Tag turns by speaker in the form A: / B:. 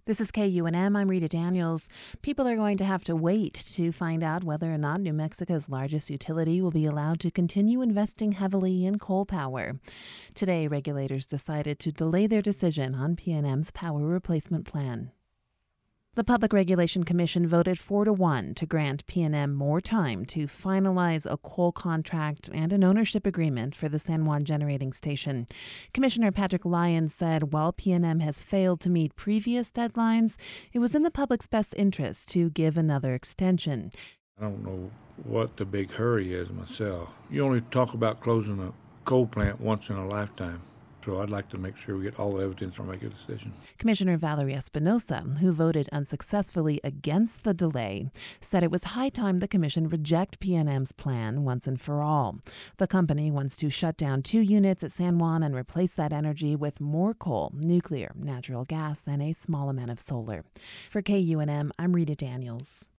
A: This is KUNM. I'm Rita Daniels. People are going to have to wait to find out whether or not New Mexico's largest utility will be allowed to continue investing heavily in coal power. Today, regulators decided to delay their decision on PNM's power replacement plan. The Public Regulation Commission voted 4-1 to grant PNM more time to finalize a coal contract and an ownership agreement for the San Juan Generating Station. Commissioner Patrick Lyons said while PNM has failed to meet previous deadlines, it was in the public's best interest to give another extension.
B: I don't know what the big hurry is myself. You only talk about closing a coal plant once in a lifetime. So I'd like to make sure we get all the evidence or make a decision.
A: Commissioner Valerie Espinosa, who voted unsuccessfully against the delay, said it was high time the commission reject PNM's plan once and for all. The company wants to shut down 2 units at San Juan and replace that energy with more coal, nuclear, natural gas, and a small amount of solar. For KUNM, I'm Rita Daniels.